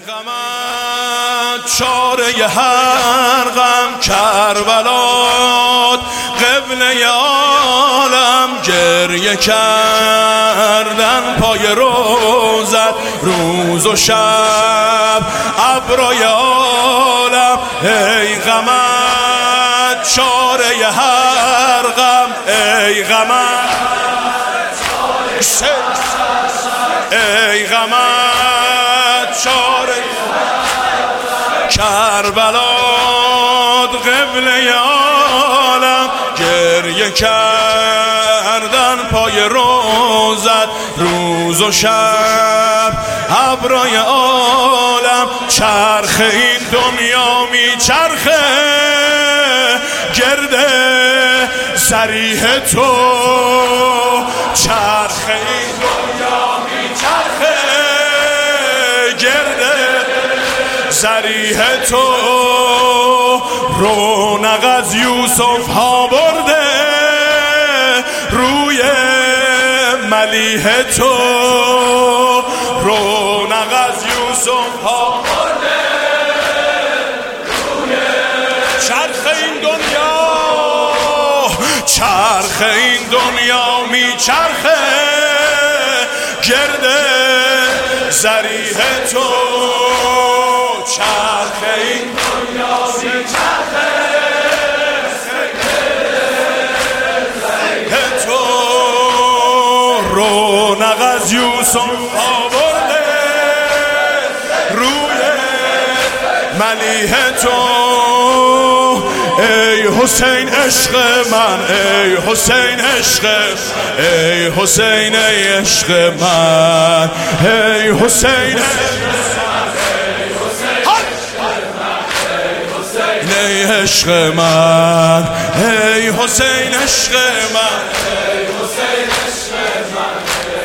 غمت چاره هر غم، کربلات قبله عالم. گریه کردن پای روزت روز و شب، ابرای عالم. ای غمت چاره هر غم، ای غمت، ای غمت چاره کربلات قبله عالم. گریه کردن پای روزت روز و شب، ابرای عالم. چرخ این دنیا میچرخه گرد ضریح تو، چرخ این دنیا میچرخه گرد ضریح تو. رونق از یوسف ها برده روی ملیح تو، رونق از یوسف ها برده روی چرخ این دنیا، چرخ این دنیا میچرخه گرد ضریح تو، چرخ این دنیا میچرخه ضریح تو. رونق از یوسف آورده روی ملیح تو. ای حسین عشق من، ای حسین عشق، ای حسین ای عشق من، ای حسین ای عشق من، ای حسین عشق من، ای حسین عشق من،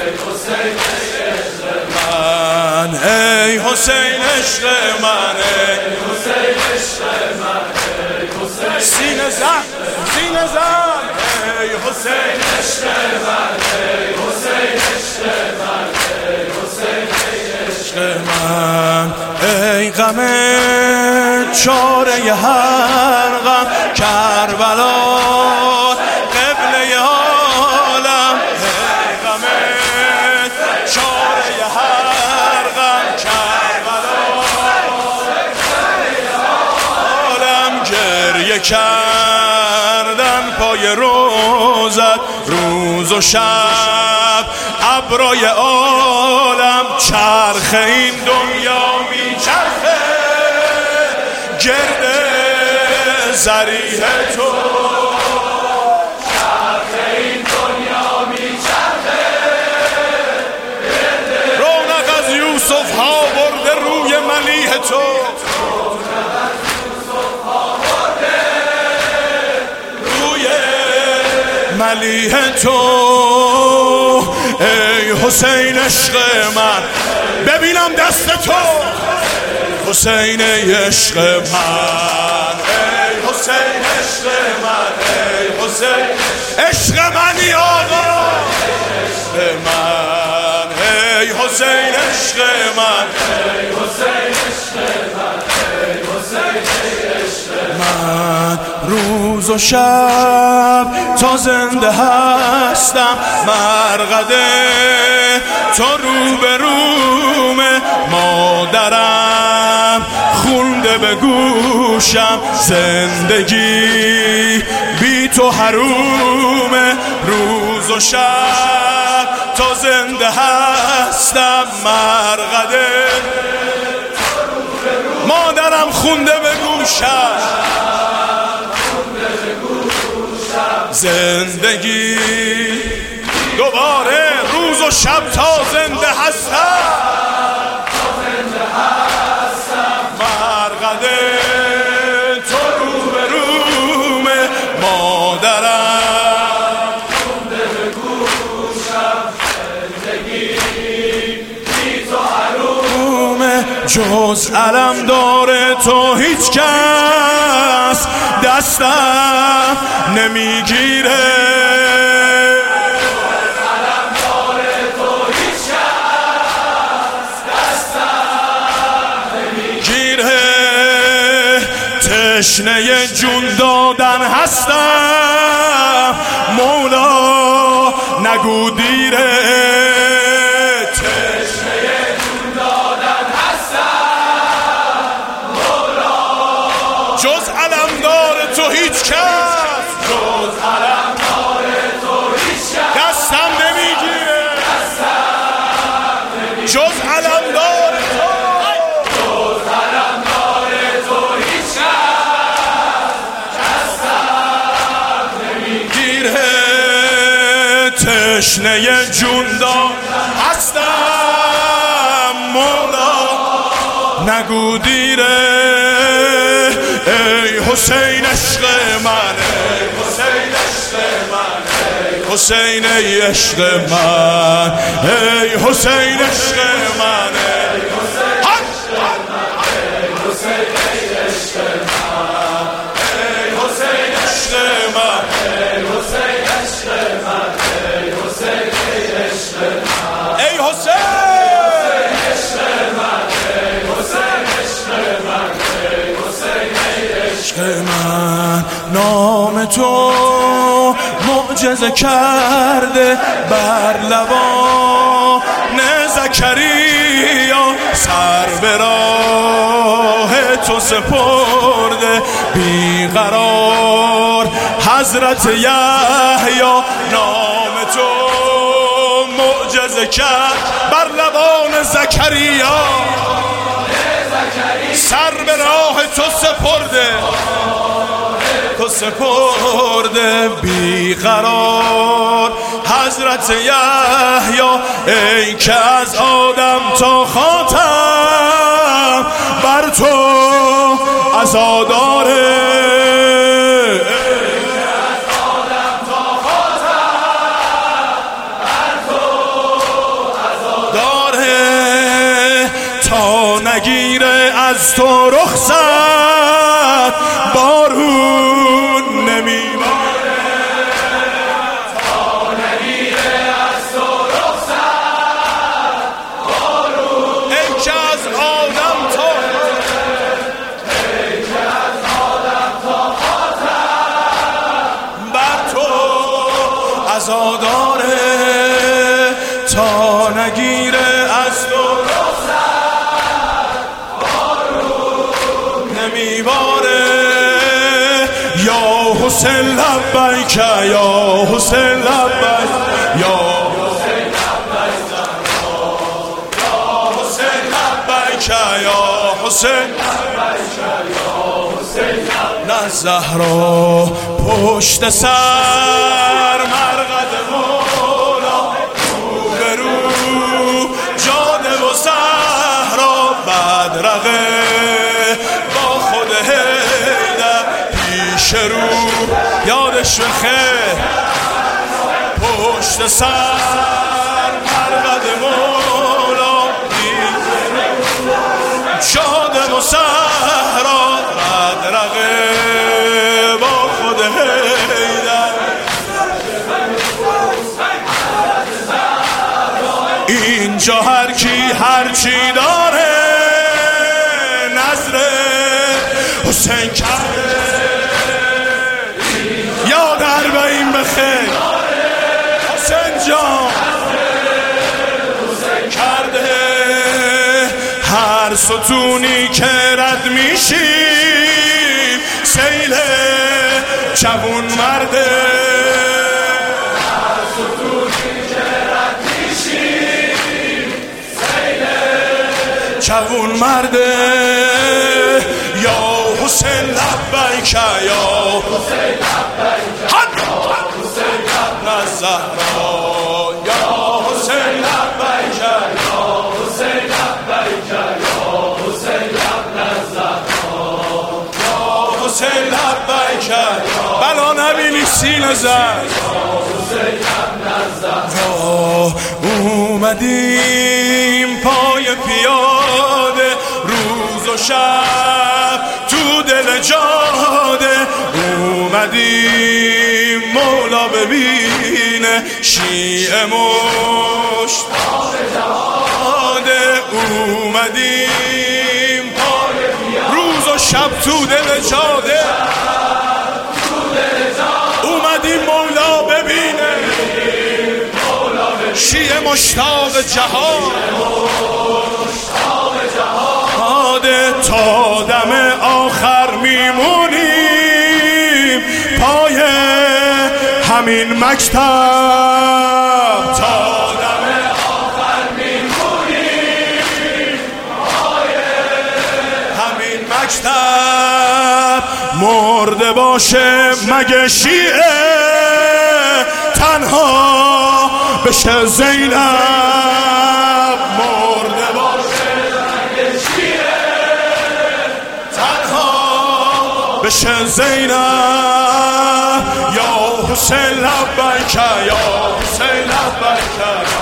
ای حسین عشق من، ای حسین عشق من. سینه زن، سینه زن، ای حسین عشق من، ای حسین عشق من، ای حسین عشق من. ای غم چاره هر غم، کربلات قبله عالم. ای غم چاره هر غم، کربلات قبله عالم. گریه کردن پای روزت روز و شب، ابرای عالم. چرخ این دنیا میچرخه گرد ضریح تو، چرخ این دنیا میچرخه گرد. رونق از یوسف ها برده روی ملیح تو، ملیح تو. ای حسین عشق من، ببینم دست تو، حسین ای عشق من، ای حسین عشق من، ای حسین عشق من، یا آقا عشق من، ای حسین عشق من، ای حسین عشق من، ای حسین عشق من. روز و شب تا زنده هستم، مرقده تو روبرومه. مادرم خونده به گوشم، زندگی بی تو حرومه. روز و شب تا زنده هستم، مرقده مادرم خونده به گوشم، زندگی دوباره روز و شب تا زنده هستم، مرقده تو روبرومه. مادرم خونده به گوشم، زندگی بی تو حرومه. جز علم داره تو هیچ کس دستم نمیگیره، علم داره تو هیچ کس دستم تشنه جون دادن هستم مولا نگو دیره تشنه جون دادن هستم مولا جز علمدار تو هیچ کس جز علمدار تو هیچ کس دستم نمیگیره جز علمدار تشنه جون دادن هستم مولا نگو دیره ای حسین عشق من ای حسین عشق من ای حسین ای عشق من ای حسین عشق من ای حسین عشق من ای حسین عشق من ای حسین عشق من ای حسین عشق من ای حسین عشق من ای حسین عشق من ای حسین عشق من نام تو معجزه کرده بر لبان زکریا سر به راه تو سپرده بیقرار حضرت یحیی نام تو معجزه کرد بر لبان زکریا سر به راه تو سپرده بیقرار حضرت یحیی ای که از آدم تا خاتم بر تو عزاداره تا نگیره از تو رخصت بارون نمیباره تا نگیره از تو رخصت بارون ای که از آدم تا خاتم بر تو عزاداره تا نگیره از تو یا حسین لبیک یا حسین لبیک یا حسین لبیک یا حسین لبیک یا حسین لبیک یا حسین نه زهرا پشت سر مرقد مولا رو به رو جاده و صحرا بدرقه با خود هیدر پیش رو یادش بخیر پشت سر مرقد مولا جاده و صحرا بدرقه با خود هیدر اینجا هر کی هر چی داره نظر حسین کرده یا در به این بخیر حسین جان کرده هر ستونی که رد میشی سیل جوون مرده هر ستونی که رد میشی سیل جوون مرده یا حسین لبیک یا حسین لبیک یا حسین ابن زهرا یا حسین لبیک یا حسین لبیک یا حسین ابن زهرا یا حسین لبیک بلا نبینی سینه زد یا حسین ابن زهرا اومدیم پای پیاده روز و شب تو دل جاده اومدیم مولا ببینه شیعه مشتاق جواده اومدیم روز و شب تو دل جاده اومدیم مولا ببینه، شیعه مشتاق جهان تا دم آخر میمونیم پای همین مکتب، تا دم آخر میمونیم پای همین مکتب. مرده باشه مگه شیعه تنها بشه زینب، مرده باشه مگه شیعه تنها بشه زینب. یا حسین لبیک یا حسین لبیک